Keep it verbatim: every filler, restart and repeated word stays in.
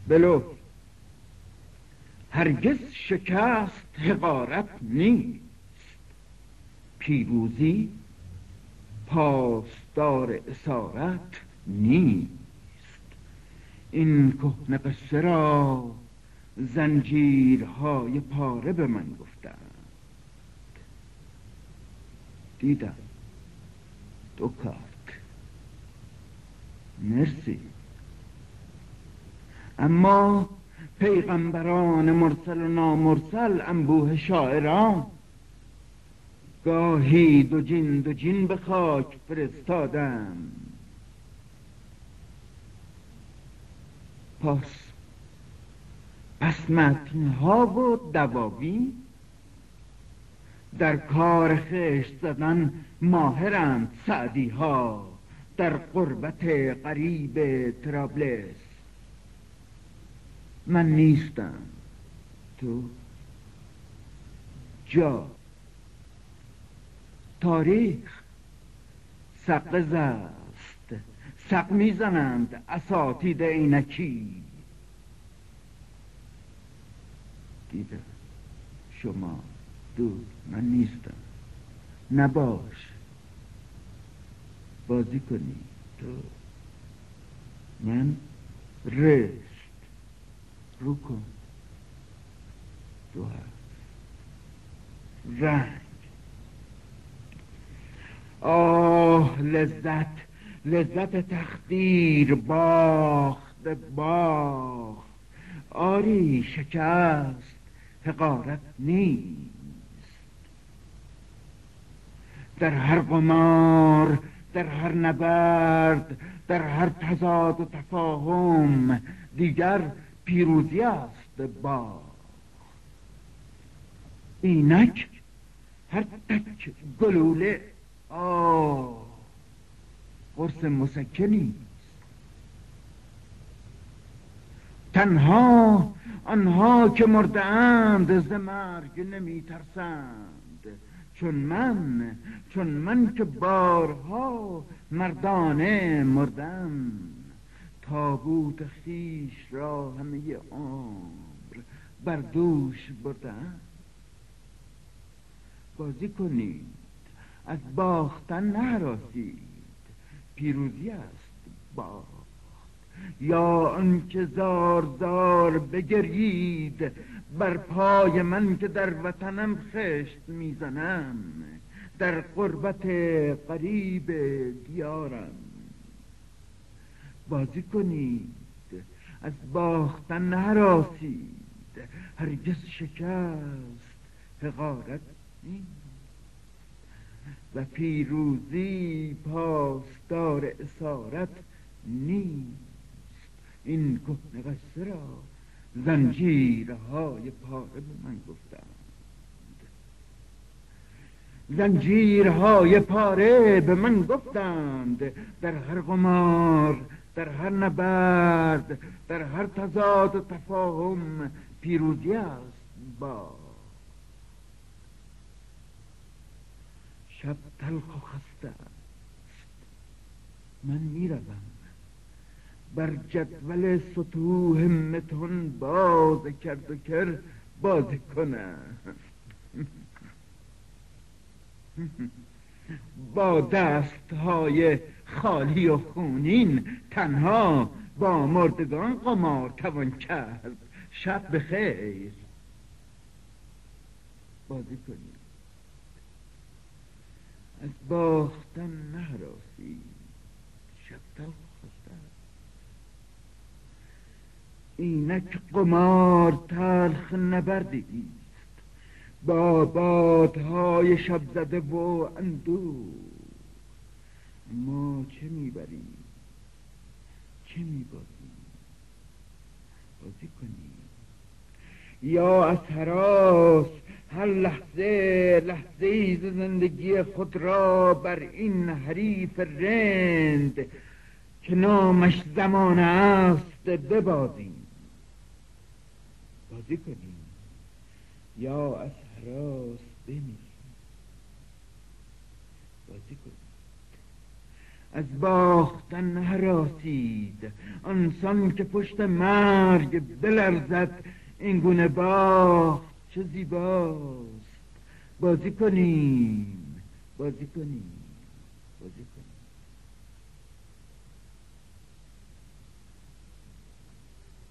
بلو هرگز شکست حقارت نیست، پیروزی پاسدار اسارت نیست. این کهنه قصه را زنجیرهای پاره به من گفتند. دیدم دو کارت. مرسی. اما پیغمبران مرسل و نامرسل، انبوه شاعران، گاهی دو جین دو جین به خاک فرستادم. پس پس متنها و دواوین در کار خشت زدن ماهرند سعدی ها در قربت غریب ترابلس. من نیستم، تو جا. تاریخ سقز است، سق میزنند اساتید عینکی. دیدم شما دور، من نیستم. نباش، بازی کنی تو. من رشت رو کن. دو هست رنگ. آه لذت، لذت تخدیر باخت باخت. آری شکست حقارت نیست. در هر قمار، در هر نبرد، در هر تضاد و تفاهم دیگر پیروزی است با. اینک هر تک گلوله آه قرص مسکنی. تنها آنها که مرده اند ز مرگ نمی ترسند، چون من، چون من که بارها مردانه مردم. تابوت خویش را همه عمر بر دوش بردم. بازی کنید، از باختن نهراسید. پیروزی است باخت. یا آنکه زار زار بگرید بر پای من که در وطنم خشت میزنم، در قربت غریب دیارم. بازی کنید، از باختن نهراسید. هرگز شکست حقارت نیست و پیروزی پاسدار اسارت نیست. این کهنه قصه را زنجیرهای پاره به من گفتند. زنجیرهای پاره به من گفتند. در هر قمار، در هر نبرد، در هر تضاد و تفاهم پیروزی است با. شب تلخ و خسته است، من میروم بر جدول سطوح متون باز کرد و کر بازی کنم. با دستهای خالی و خونین تنها با مردگان قمار توان کرد. شب بخیر. بازی کنید، از باختن نهراسید. شب تلخ خسته است. اینک قمار تلخ نبردی است با بادهای شب زده و اندوه. ما چه میبریم، چه میبازیم؟ بازی کنیم یا از هراس هر لحظه لحظه ز زندگی خود را بر این حریف رند که نامش زمان است ببازیم. بازی کنیم یا از هراس بمیریم. بازی کنیم از باختن هراسید، آنسان که پشت مرگ بلرزد، این گونه باخت چه زیباست. بازی کنیم، بازی کنیم، بازی کنیم.